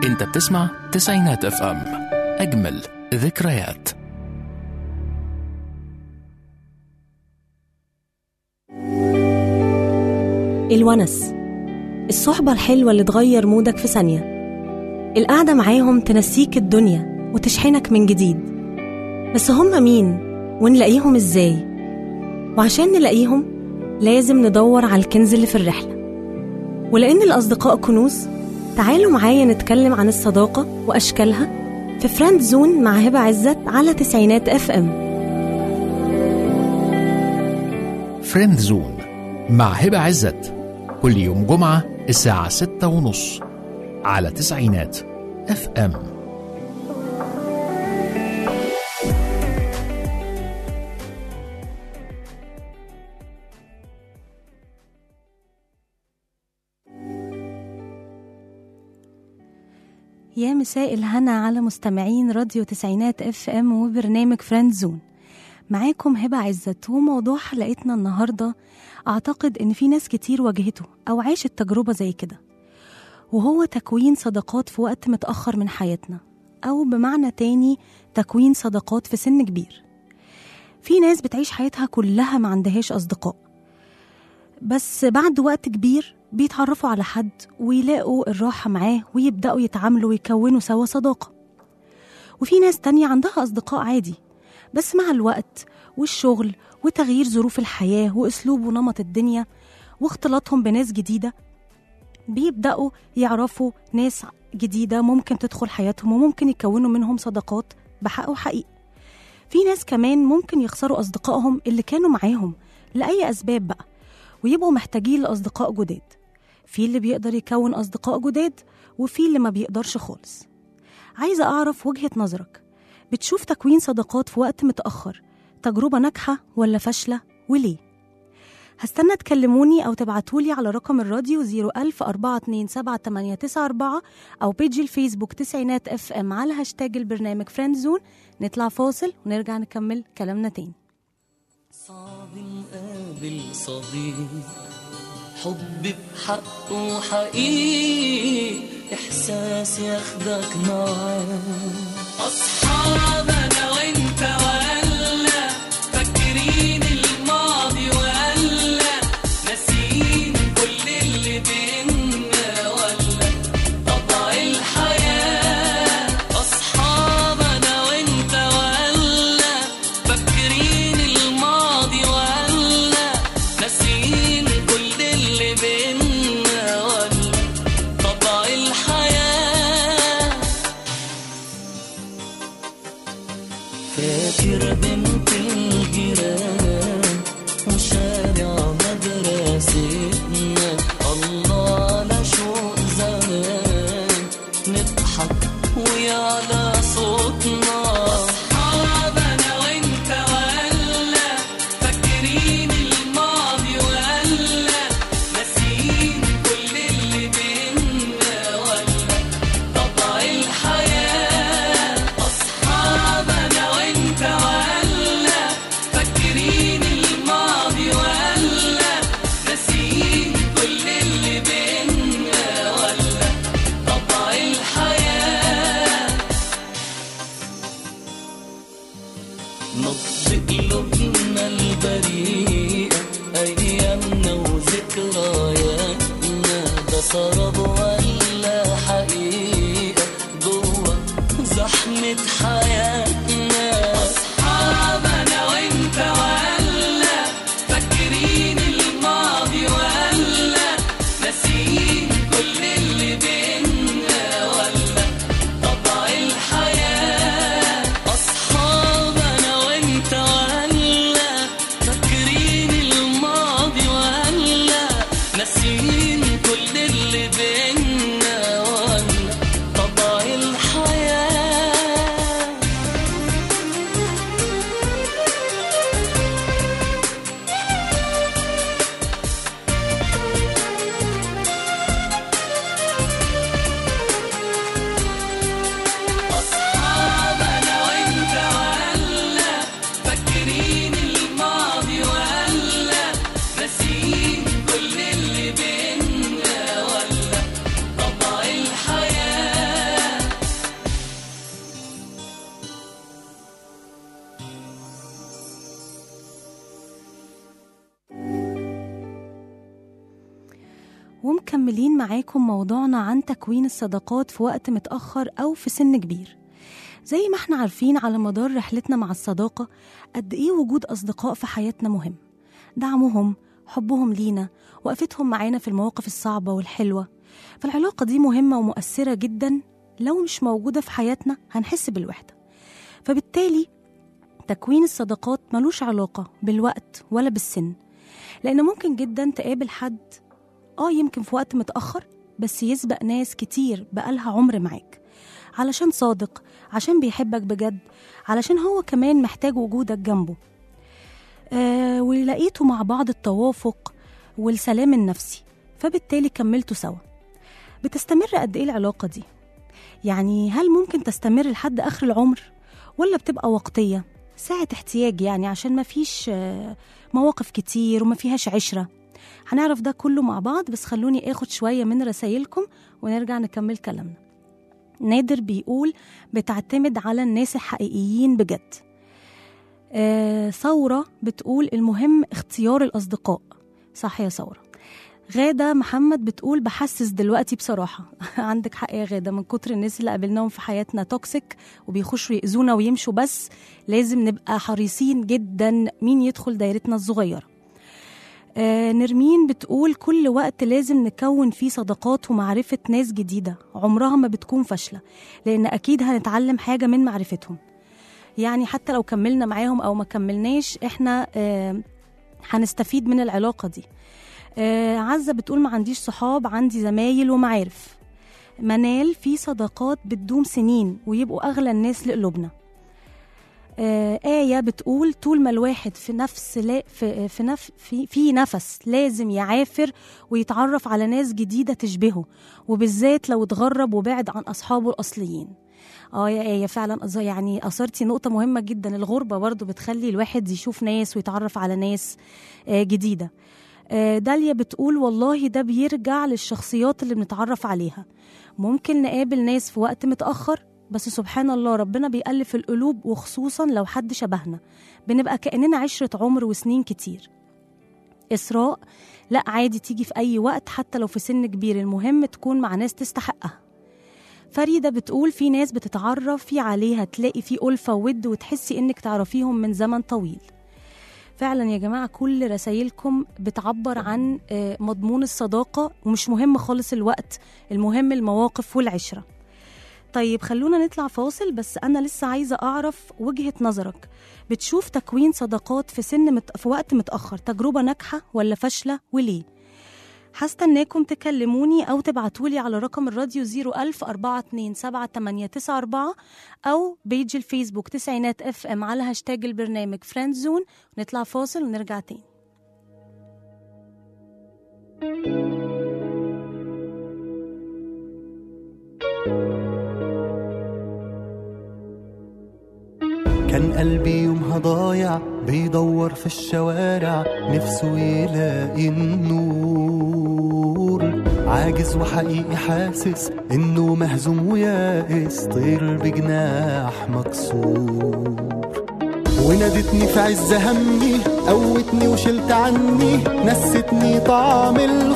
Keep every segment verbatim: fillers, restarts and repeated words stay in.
انت بتسمع تسعينات اف ام، اجمل ذكريات. الونس، الصحبة الحلوة اللي تغير مودك في ثانية. القعدة معاهم تنسيك الدنيا وتشحنك من جديد. بس هم مين ونلاقيهم ازاي؟ وعشان نلاقيهم لازم ندور على الكنز اللي في الرحلة. ولأن الأصدقاء كنوز، تعالوا معايا نتكلم عن الصداقة وأشكالها في فريند زون مع هبة عزت على تسعينات اف ام. فريند زون مع هبة عزت كل يوم جمعة الساعة ستة ونص على تسعينات اف ام. يا مساء الهنا على مستمعين راديو تسعينات اف ام وبرنامج فريند زون. معاكم هبة عزت، وموضوع حلقتنا النهاردة أعتقد إن في ناس كتير واجهته أو عاشت تجربة زي كده، وهو تكوين صداقات في وقت متأخر من حياتنا، أو بمعنى تاني تكوين صداقات في سن كبير. في ناس بتعيش حياتها كلها ما عندهاش أصدقاء، بس بعد وقت كبير بيتعرفوا على حد ويلاقوا الراحة معاه ويبدأوا يتعاملوا ويكونوا سوا صداقة. وفي ناس تانية عندها أصدقاء عادي، بس مع الوقت والشغل وتغيير ظروف الحياة وأسلوب ونمط الدنيا واختلاطهم بناس جديدة بيبدأوا يعرفوا ناس جديدة ممكن تدخل حياتهم وممكن يكونوا منهم صداقات بحق وحقيقة. في ناس كمان ممكن يخسروا أصدقائهم اللي كانوا معاهم لأي أسباب بقى، ويبقوا محتاجين لأصدقاء جداد. في اللي بيقدر يكون أصدقاء جداد، وفي اللي ما بيقدرش خالص. عايزة أعرف وجهة نظرك، بتشوف تكوين صداقات في وقت متأخر تجربة ناجحة ولا فاشلة، وليه؟ هستنى تكلموني أو تبعتولي على رقم الراديو زيرو ألف أربعة اتنين سبعة تمانية تسعة أربعة أو بيجي الفيسبوك تسعينات اف ام على هاشتاج البرنامج فريند زون. نطلع فاصل ونرجع نكمل كلامنا تاني. صعب نقابل صديق حب بحقه حقيقي، إحساس ياخدك معاه. أصحاب أنا وإنت ولا فاكرين الماضي ولا ناسين كل اللي بينا ولا طبع الحياة. أصحاب أنا وإنت ولا فاكرين الماضي ولا ناسين كل اللي بينا ولا طبع الحياة. فاكر بنت الجيران وشارع مدرستنا، الله على شوق زمان نضحك ويعلى صوتنا. أصحاب أنا وإنت ولا فاكرين الماضي ولا ناسين كل اللي بينا ولا طبع الحياة. أصحاب أنا وإنت ولا فاكرين الماضي ولا ناسين كل اللي بينا ولا طبع الحياة. نبض قلوبنا البريئة أيامنا وذكرياتنا، ده سراب ولا حقيقة جوا زحمة حياتنا. أصحاب أنا وإنت ولا فاكرين الماضي ولا ناسين كل اللي بينا ولا طبع الحياة. أصحاب أنا وإنت ولا فاكرين الماضي ولا ناسين كل اللي بينا ولا طبع الحياة. أصحاب أنا وإنت ولا فاكرين الماضي ولا ناسين كل اللي بينا ومكملين معاكم موضوعنا عن تكوين الصداقات في وقت متأخر أو في سن كبير. زي ما احنا عارفين على مدار رحلتنا مع الصداقة قد إيه وجود أصدقاء في حياتنا مهم، دعمهم، حبهم لينا، وقفتهم معانا في المواقف الصعبة والحلوة. فالعلاقة دي مهمة ومؤثرة جدا، لو مش موجودة في حياتنا هنحس بالوحدة. فبالتالي تكوين الصداقات ملوش علاقة بالوقت ولا بالسن، لأن ممكن جدا تقابل حد آه يمكن في وقت متأخر بس يسبق ناس كتير بقالها عمر معاك، علشان صادق، عشان بيحبك بجد، علشان هو كمان محتاج وجودك جنبه. آه ولقيتوا مع بعض التوافق والسلام النفسي، فبالتالي كملتوا سوا. بتستمر قد إيه العلاقة دي؟ يعني هل ممكن تستمر لحد آخر العمر ولا بتبقى وقتية ساعة احتياج، يعني عشان ما فيش آه مواقف كتير وما فيهاش عشرة؟ هنعرف ده كله مع بعض، بس خلوني اخد شوية من رسائلكم ونرجع نكمل كلامنا. نادر بيقول بتعتمد على الناس الحقيقيين بجد. آه ثورة بتقول المهم اختيار الأصدقاء. صح يا ثورة. غادة محمد بتقول بحسس دلوقتي بصراحة. عندك حق يا غادة، من كتر الناس اللي قابلناهم في حياتنا توكسيك وبيخشوا يأذونا ويمشوا، بس لازم نبقى حريصين جدا مين يدخل دايرتنا الصغيرة. آه نرمين بتقول كل وقت لازم نكون فيه صداقات ومعرفة ناس جديدة، عمرها ما بتكون فاشلة، لأن أكيد هنتعلم حاجة من معرفتهم. يعني حتى لو كملنا معاهم أو ما كملناش احنا آه هنستفيد من العلاقة دي. آه عزة بتقول ما عنديش صحاب، عندي زمايل ومعارف. منال في صداقات بتدوم سنين ويبقوا أغلى الناس لقلوبنا. آه آية بتقول طول ما الواحد في نفس لا في في, نف في في نفس لازم يعافر ويتعرف على ناس جديدة تشبهه، وبالذات لو اتغرب وبعد عن أصحابه الأصليين. اه يا آية فعلا يعني أثرتي نقطة مهمة جدا، الغربة برضو بتخلي الواحد يشوف ناس ويتعرف على ناس آه جديدة. آه داليا بتقول والله ده بيرجع للشخصيات اللي بنتعرف عليها، ممكن نقابل ناس في وقت متأخر بس سبحان الله ربنا بيألف القلوب، وخصوصا لو حد شبهنا بنبقى كأننا عشرة عمر وسنين كتير. إسراء لا عادي تيجي في أي وقت حتى لو في سن كبير، المهم تكون مع ناس تستحقها. فريدة بتقول في ناس بتتعرفي عليها تلاقي في ألفة وود وتحسي إنك تعرفيهم من زمن طويل. فعلا يا جماعة كل رسائلكم بتعبر عن مضمون الصداقة، ومش مهم خالص الوقت، المهم المواقف والعشرة. طيب خلونا نطلع فاصل، بس أنا لسه عايزة أعرف وجهة نظرك. بتشوف تكوين صداقات في سن مت... في وقت متأخر تجربة ناجحة ولا فاشلة وليه؟ هستناكم تكلموني أو تبعتولي على رقم الراديو زيرو ألف أربعة اتنين سبعة تمانية تسعة أربعة أو بيج الفيسبوك تسعينات اف ام على هاشتاج البرنامج فريند زون. نطلع فاصل ونرجع تاني. كان قلبي يومها ضايع بيدور في الشوارع نفسه يلاقي النور، عاجز وحقيقي حاسس انه مهزوم ويائس، طير بجناح مكسور. ونادتني في عز همي، قوتني وشلت عني، نستني طعم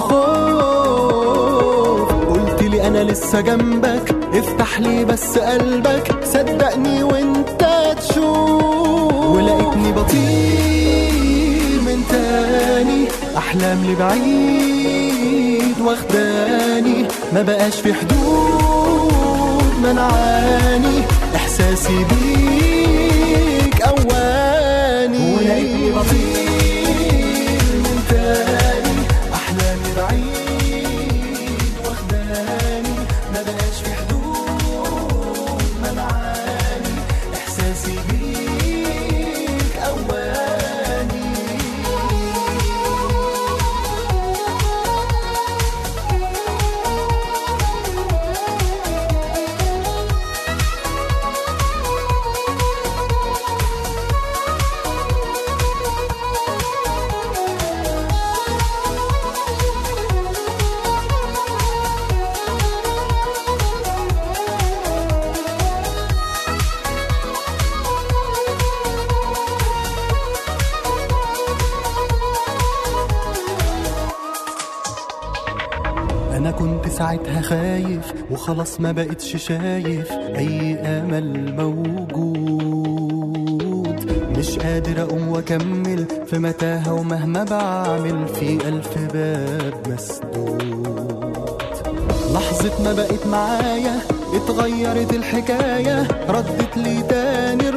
الخوف. قلت لي انا لسه جنبك، افتح لي بس قلبك، صدقني وانت تشوف. ولقيتني بطير من تاني، احلام لبعيد واخداني، ما بقاش في حدود منعاني، احساسي بيك اواني. ولقيتني بطير من تاني، احلام لبعيد واخداني، ما بقاش في حدود منعاني، احساسي بيك اواني. أنا كنت ساعتها خايف وخلاص ما بقتش شايف أي أمل موجود، مش قادر أقوم وأكمل في متاهة ومهما بعمل في ألف باب مسدود. لحظة ما بقت معايا اتغيرت الحكاية، ردت لي تاني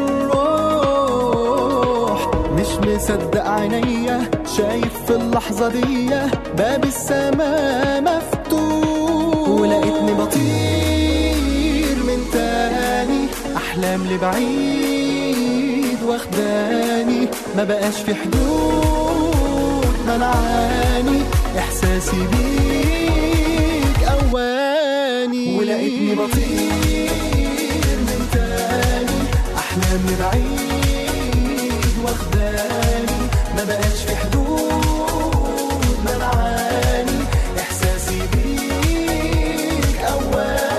الروح، مش مصدق عينيا شايف في اللحظة دي باب السماء مفتوح، ولقيتني بطير من تاني أحلام لبعيد واخداني، ما بقاش في حدود منعاني إحساسي بيك أواني، ولقيتني بطير من تاني أحلام لبعيد واخداني، ما بقاش في حدود منعاني إحساسي بيك أواني.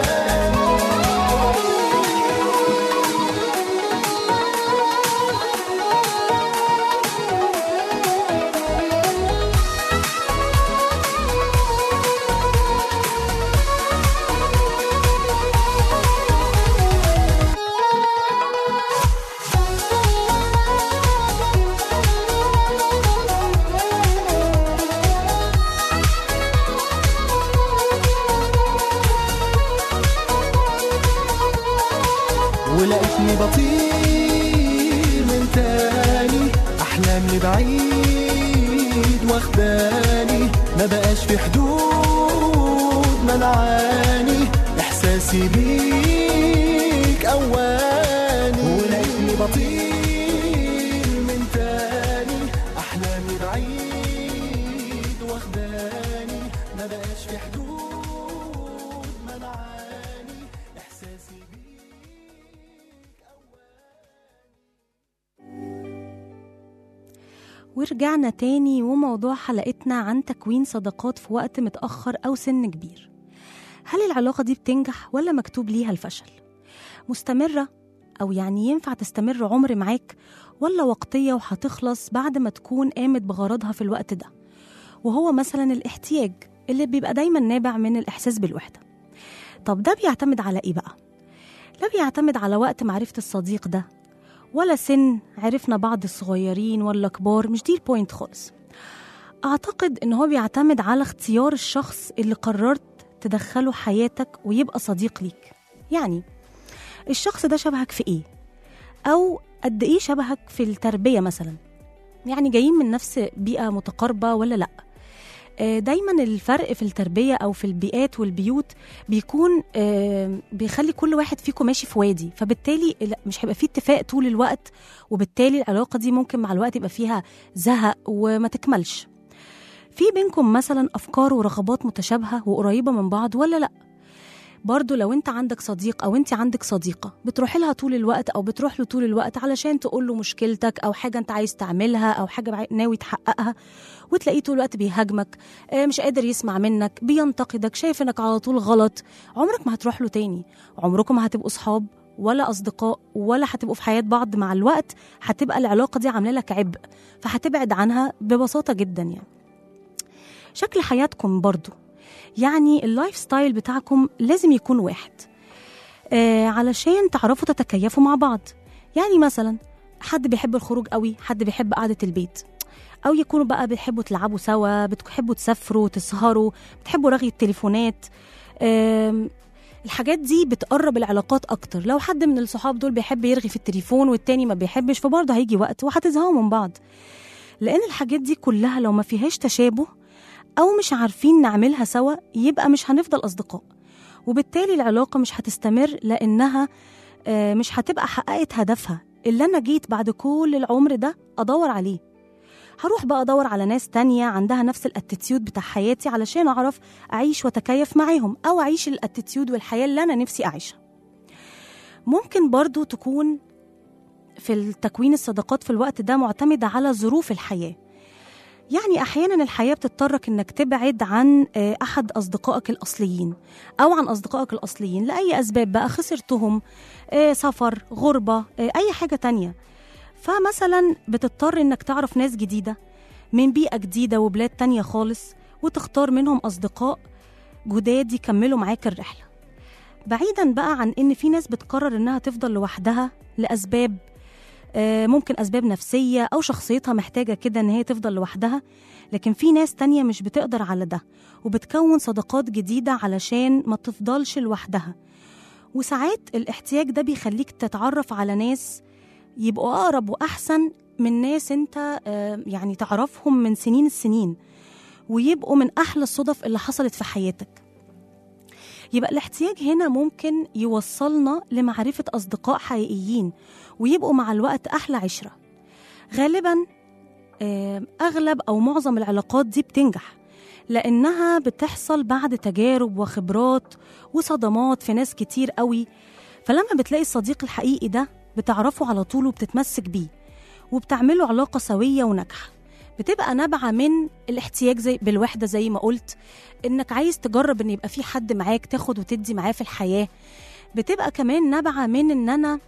ولقيتني بطير من تاني أحلام لبعيد واخداني، ما بقاش في حدود منعاني إحساسي بيك أواني، ولقيتني بطير من تاني أحلام لبعيد واخداني، ما بقاش في حدود منعاني إحساسي بيك. ورجعنا تاني، وموضوع حلقتنا عن تكوين صداقات في وقت متأخر أو سن كبير. هل العلاقة دي بتنجح ولا مكتوب ليها الفشل؟ مستمرة أو يعني ينفع تستمر عمر معاك، ولا وقتية وهتخلص بعد ما تكون قامت بغرضها في الوقت ده، وهو مثلا الاحتياج اللي بيبقى دايما نابع من الإحساس بالوحدة. طب ده بيعتمد على إيه بقى؟ لا بيعتمد على وقت معرفة الصديق ده، ولا سن عرفنا بعض الصغيرين ولا كبار، مش دي البوينت خالص. أعتقد إن هو بيعتمد على اختيار الشخص اللي قررت تدخله حياتك ويبقى صديق ليك. يعني الشخص ده شبهك في إيه؟ أو قد إيه شبهك في التربية مثلا؟ يعني جايين من نفس بيئة متقاربة ولا لأ؟ دايما الفرق في التربية أو في البيئات والبيوت بيكون بيخلي كل واحد فيكم ماشي في وادي، فبالتالي مش هيبقى فيه اتفاق طول الوقت، وبالتالي العلاقة دي ممكن مع الوقت يبقى فيها زهق وما تكملش. في بينكم مثلا أفكار ورغبات متشابهة وقريبة من بعض ولا لأ؟ برضو لو انت عندك صديق أو انت عندك صديقة بتروح لها طول الوقت أو بتروح له طول الوقت علشان تقول له مشكلتك أو حاجة انت عايز تعملها أو حاجة ناوي تحققها، وتلاقيه طول الوقت بيهاجمك، مش قادر يسمع منك، بينتقدك، شايف انك على طول غلط، عمرك ما هتروح له تاني، عمركم ما هتبقوا صحاب ولا أصدقاء ولا هتبقوا في حياة بعض. مع الوقت هتبقى العلاقة دي عاملة لك عبء، فهتبعد عنها ببساطة جدا. يعني شكل حياتكم برضو، يعني اللايف ستايل بتاعكم لازم يكون واحد آه علشان تعرفوا تتكيفوا مع بعض. يعني مثلا حد بيحب الخروج قوي، حد بيحب قعدة البيت، أو يكونوا بقى بتحبوا تلعبوا سوا، بتحبوا تسافروا تسهروا، بتحبوا رغي التليفونات. آه الحاجات دي بتقرب العلاقات أكتر. لو حد من الصحاب دول بيحب يرغي في التليفون والتاني ما بيحبش، فبرضه هيجي وقت وهتزهقوا من بعض، لأن الحاجات دي كلها لو ما فيهاش تشابه أو مش عارفين نعملها سوا يبقى مش هنفضل أصدقاء، وبالتالي العلاقة مش هتستمر، لأنها مش هتبقى حققت هدفها اللي أنا جيت بعد كل العمر ده أدور عليه. هروح بقى أدور على ناس تانية عندها نفس الاتيتيود بتاع حياتي علشان أعرف أعيش وتكيف معاهم، أو أعيش الاتيتيود والحياة اللي أنا نفسي أعيشها. ممكن برضو تكون في التكوين الصداقات في الوقت ده معتمدة على ظروف الحياة. يعني أحيانا الحياة بتضطرك إنك تبعد عن أحد أصدقائك الأصليين أو عن أصدقائك الأصليين لأي أسباب بقى، خسرتهم، سفر، غربة، أي حاجة تانية. فمثلا بتضطر إنك تعرف ناس جديدة من بيئة جديدة وبلاد تانية خالص، وتختار منهم أصدقاء جداد يكملوا معاك الرحلة. بعيدا بقى عن إن في ناس بتقرر إنها تفضل لوحدها لأسباب ممكن أسباب نفسية أو شخصيتها محتاجة كده إن هي تفضل لوحدها، لكن في ناس تانية مش بتقدر على ده وبتكون صداقات جديدة علشان ما تفضلش لوحدها. وساعات الاحتياج ده بيخليك تتعرف على ناس يبقوا أقرب وأحسن من ناس انت يعني تعرفهم من سنين السنين، ويبقوا من أحلى الصدف اللي حصلت في حياتك. يبقى الاحتياج هنا ممكن يوصلنا لمعرفة أصدقاء حقيقيين ويبقوا مع الوقت أحلى عشرة. غالبا أغلب أو معظم العلاقات دي بتنجح لأنها بتحصل بعد تجارب وخبرات وصدمات في ناس كتير قوي. فلما بتلاقي الصديق الحقيقي ده بتعرفه على طول وبتتمسك بيه وبتعملوا علاقة سوية وناجحة. بتبقى نابعة من الاحتياج زي بالوحدة زي ما قلت، إنك عايز تجرب إن يبقى في حد معاك تاخد وتدي معاه في الحياة. بتبقى كمان نابعة من إن أنا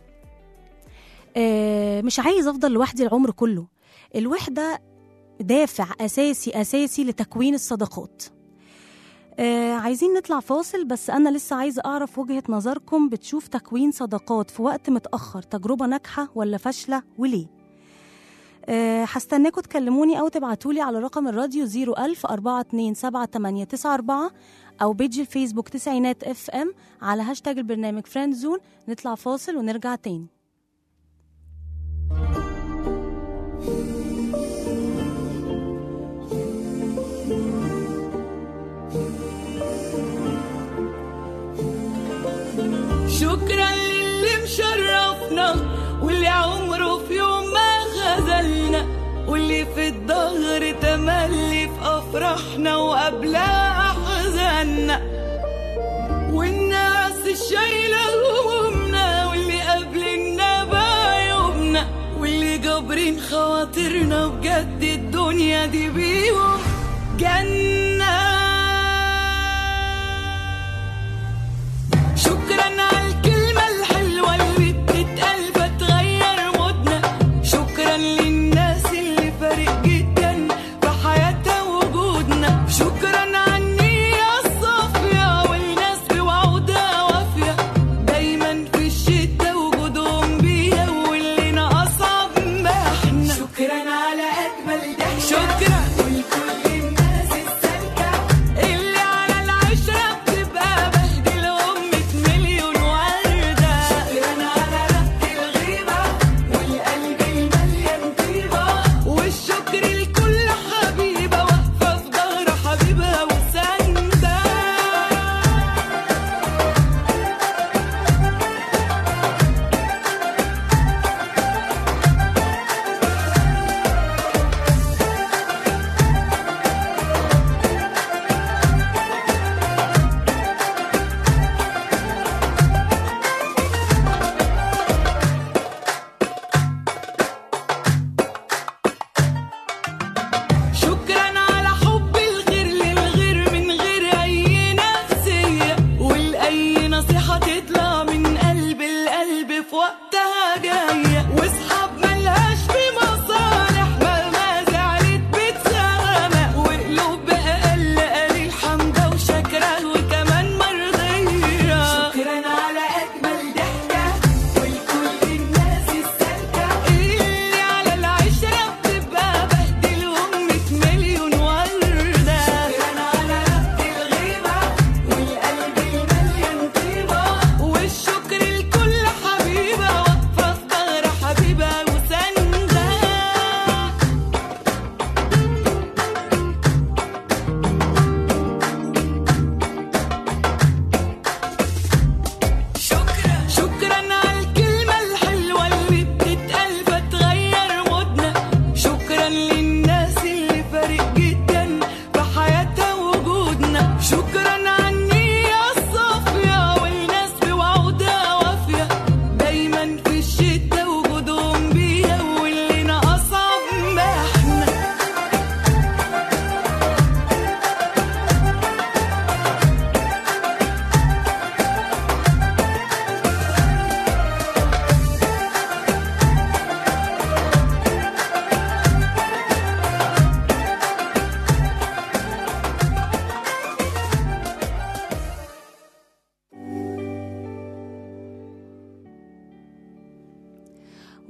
مش عايز أفضل لوحدي العمر كله. الوحدة دافع أساسي أساسي لتكوين الصداقات. آه عايزين نطلع فاصل، بس أنا لسه عايزة أعرف وجهة نظركم. بتشوف تكوين صداقات في وقت متأخر تجربة ناجحة ولا فاشلة وليه؟ آه هستناكم تكلموني أو تبعتولي على رقم الراديو زيرو ألف أربعة اتنين سبعة تمانية تسعة أربعة أو بيج الفيسبوك تسعينات اف ام على هاشتاج البرنامج فريند زون. نطلع فاصل ونرجع تاني. شكرا للي مشرفنا واللي عمره في يوم ما خذلنا، واللي في الظهر تملي في أفراحنا وقبلها أحزاننا، والناس الشايلة همومنا واللي قابلنا بعيوبنا، واللي جابرين خواطرنا بجد الدنيا دي بيهم جنة. شكرا على الكلمة الحلوة اللي بتتقال فتغير مودنا، شكرا للناس اللي فارق جدا في حياتها وجودنا، شكرا على النية الصافية والناس بوعودها وافية، دايما في الشدة وجودهم بيها واللي ناقصها بمحنا. شكرا على أجمل ضحكة، شكرا ولكل الناس السالكة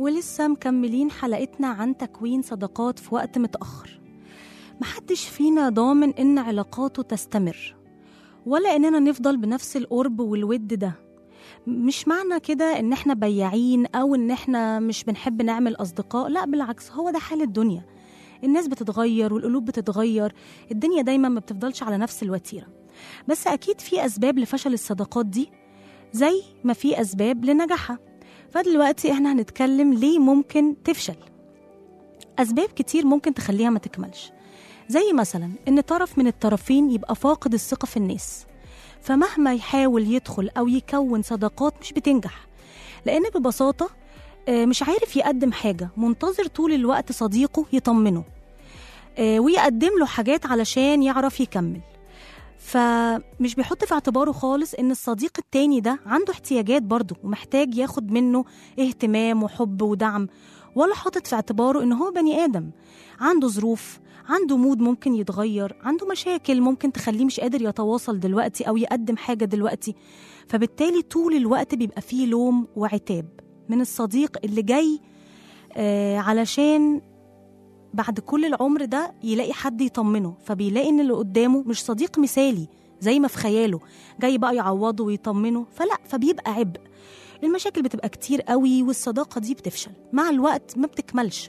ولسه مكملين حلقتنا عن تكوين صداقات في وقت متأخر. محدش فينا ضامن إن علاقاته تستمر ولا إننا نفضل بنفس القرب والود ده. مش معنى كده إن إحنا بياعين أو إن إحنا مش بنحب نعمل أصدقاء، لا بالعكس، هو ده حال الدنيا. الناس بتتغير والقلوب بتتغير، الدنيا دايما ما بتفضلش على نفس الوتيرة. بس أكيد في أسباب لفشل الصداقات دي زي ما في أسباب لنجاحها. فدلوقتي إحنا هنتكلم ليه ممكن تفشل. أسباب كتير ممكن تخليها ما تكملش، زي مثلا إن طرف من الطرفين يبقى فاقد الثقة في الناس، فمهما يحاول يدخل أو يكون صداقات مش بتنجح، لأن ببساطة مش عارف يقدم حاجة، منتظر طول الوقت صديقه يطمنه ويقدم له حاجات علشان يعرف يكمل. فمش بيحط في اعتباره خالص إن الصديق التاني ده عنده احتياجات برضه ومحتاج ياخد منه اهتمام وحب ودعم، ولا حاطط في اعتباره إن هو بني آدم عنده ظروف، عنده مود ممكن يتغير، عنده مشاكل ممكن تخليه مش قادر يتواصل دلوقتي أو يقدم حاجة دلوقتي. فبالتالي طول الوقت بيبقى فيه لوم وعتاب من الصديق اللي جاي آه علشان بعد كل العمر ده يلاقي حد يطمنه، فبيلاقي إن اللي قدامه مش صديق مثالي زي ما في خياله، جاي بقى يعوضه ويطمنه، فلا، فبيبقى عبء. المشاكل بتبقى كتير قوي والصداقة دي بتفشل مع الوقت، ما بتكملش،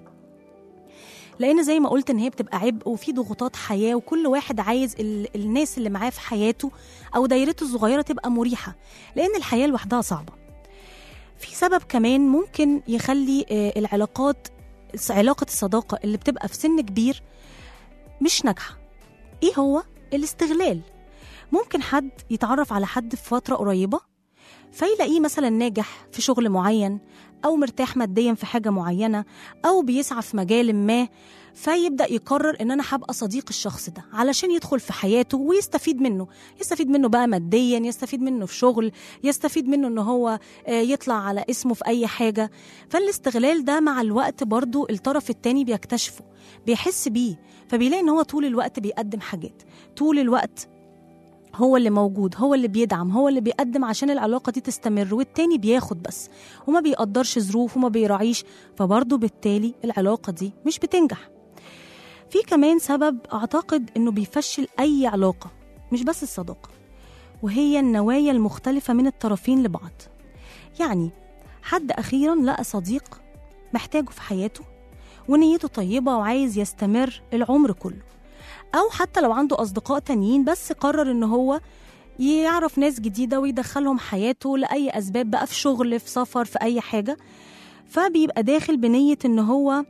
لأن زي ما قلت إن هي بتبقى عبء وفي ضغوطات حياة، وكل واحد عايز ال- الناس اللي معاه في حياته أو دايرته الصغيرة تبقى مريحة، لأن الحياة لوحدها صعبة. في سبب كمان ممكن يخلي العلاقات، علاقة الصداقة اللي بتبقى في سن كبير مش ناجحة. إيه هو؟ الاستغلال. ممكن حد يتعرف على حد في فترة قريبة فيلاقيه مثلا ناجح في شغل معين أو مرتاح ماديا في حاجة معينة أو بيسعى في مجال ما، فيبدأ يقرر إن أنا هبقى صديق الشخص ده علشان يدخل في حياته ويستفيد منه، يستفيد منه بقى ماديا، يستفيد منه في شغل، يستفيد منه إنه هو يطلع على اسمه في أي حاجة. فالاستغلال ده مع الوقت برضو الطرف التاني بيكتشفه، بيحس بيه، فبيلاقي إن هو طول الوقت بيقدم حاجات، طول الوقت هو اللي موجود، هو اللي بيدعم، هو اللي بيقدم عشان العلاقة دي تستمر، والتاني بياخد بس وما بيقدرش ظروف وما بيراعيش، فبرضه بالتالي العلاقة دي مش بتنجح. في كمان سبب أعتقد إنه بيفشل أي علاقة، مش بس الصداقة، وهي النوايا المختلفة من الطرفين لبعض. يعني حد أخيرا لقى صديق محتاجه في حياته ونيته طيبة وعايز يستمر العمر كله، أو حتى لو عنده أصدقاء تانيين بس قرر إنه هو يعرف ناس جديدة ويدخلهم حياته لأي أسباب بقى، في شغل، في سفر، في أي حاجة، فبيبقى داخل بنية إنه هو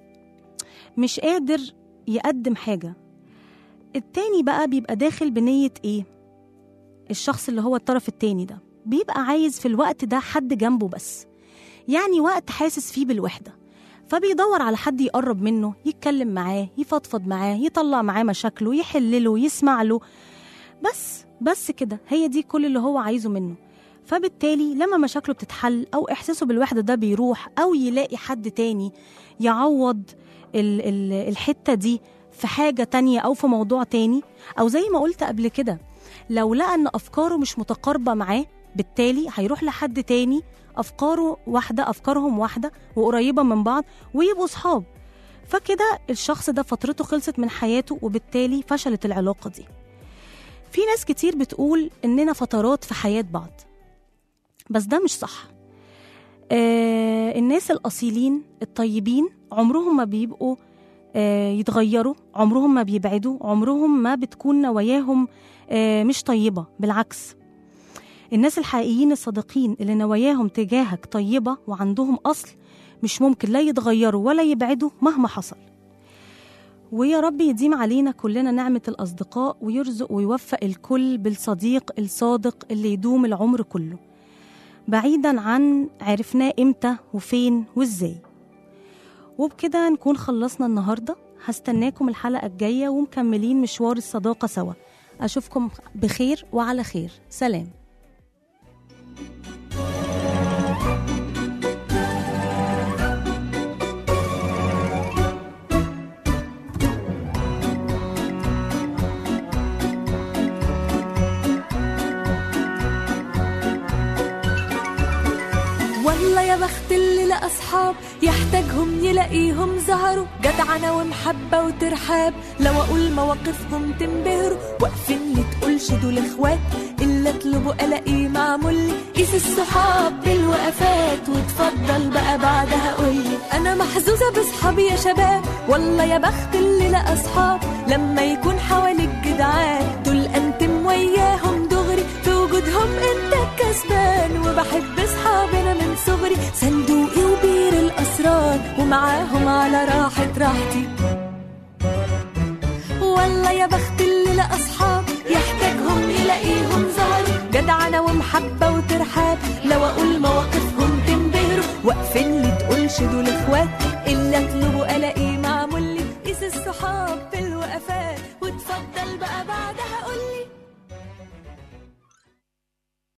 مش قادر يقدم حاجة. التاني بقى بيبقى داخل بنية إيه؟ الشخص اللي هو الطرف التاني ده بيبقى عايز في الوقت ده حد جنبه بس، يعني وقت حاسس فيه بالوحدة، فبيدور على حد يقرب منه، يتكلم معاه، يفضفض معاه، يطلع معاه مشاكله، يحلله، يسمع له، بس بس كده، هي دي كل اللي هو عايزه منه. فبالتالي لما مشاكله بتتحل أو إحساسه بالوحدة ده بيروح، أو يلاقي حد تاني يعوض ال ال الحتة دي في حاجة تانية أو في موضوع تاني، أو زي ما قلت قبل كده لو لقى أن أفكاره مش متقاربة معاه، بالتالي هيروح لحد تاني أفكاره واحدة، أفكارهم واحدة وقريبة من بعض، ويبقوا صحاب. فكده الشخص ده فترته خلصت من حياته، وبالتالي فشلت العلاقة دي. في ناس كتير بتقول إننا فترات في حياة بعض، بس ده مش صح. آه الناس الأصيلين الطيبين عمرهم ما بيبقوا آه يتغيروا، عمرهم ما بيبعدوا، عمرهم ما بتكون نواياهم آه مش طيبة، بالعكس. الناس الحقيقيين الصادقين اللي نواياهم تجاهك طيبة وعندهم أصل مش ممكن لا يتغيروا ولا يبعدوا مهما حصل. ويا رب يديم علينا كلنا نعمة الأصدقاء، ويرزق ويوفق الكل بالصديق الصادق اللي يدوم العمر كله، بعيدا عن عرفناه إمتى وفين وإزاي. وبكده نكون خلصنا النهاردة. هستناكم الحلقة الجاية ومكملين مشوار الصداقة سوا. أشوفكم بخير وعلى خير. سلام. والله يا بخت اللي لقى أصحاب يحتاجهم يلاقيهم ظهروا، جدعنة ومحبة وترحاب، لو اقول مواقفهم تنبهروا، واقفين لي تقولش دول اخوات، اللي اطلبه الاقيه معمول لي، قيس الصحاب بالوقفات، وتفضل بقى بعدها قولي. انا محظوظة بصحابي يا شباب، والله يا بخت اللي لقى اصحاب، لما يكون حواليك جدعان دول انتم وياهم دغري، في وجودهم انت كسبان، وبحب اصحابنا من صغري، صندوقي وبير الاسرار، ومعاهم على راحة راحتي. والله يا بخت اللي لقى اصحاب، يحتاجهم يلاقيهم ظهر، جدعنة ومحبة وترحاب، لو اقول مواقفهم تنبهروا، واقفين لي تقولش دول اخوات،